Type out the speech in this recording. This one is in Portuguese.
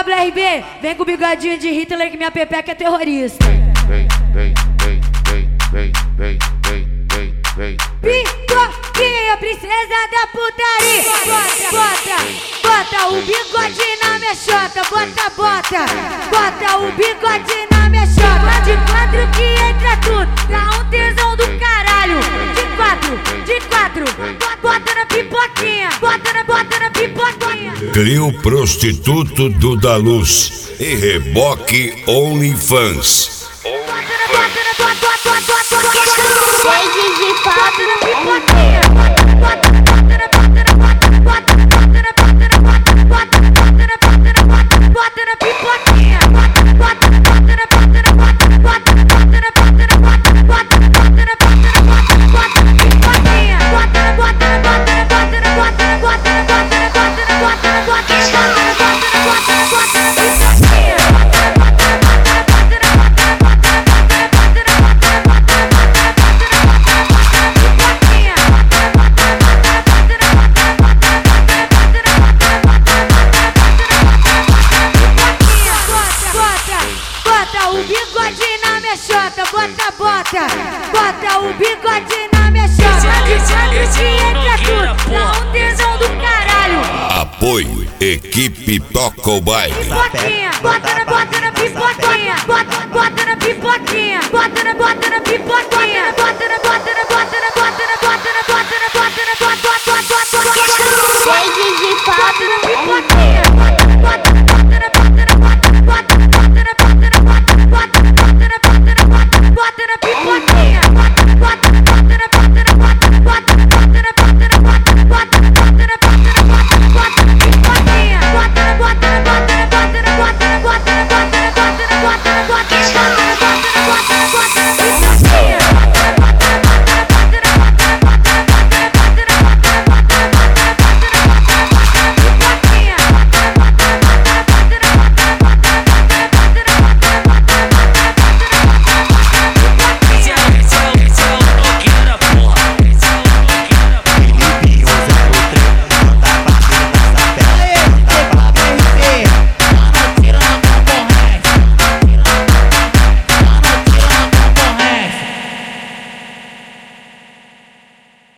Pablo RB, vem com o bigodinho de Hitler que minha pepeca é terrorista. Pipoquinha, princesa da putaria. Bota o bigode na minha chota. Bota o bigode na minha chota. De quatro que entra tudo, dá um tesão do caralho. De quatro, bota na pipoquinha. Bota na pipoquinha. Trio Prostituto do Da Luz e Reboque OnlyFans. Bota o bigode na minha chota. De entra tudo, dá um tesão do caralho. Apoio Equipe Toca o Baile. Pipoquinha, bota na pipoquinha. Bota na pipoquinha. Bota na pipoquinha. Bota na pipoquinha.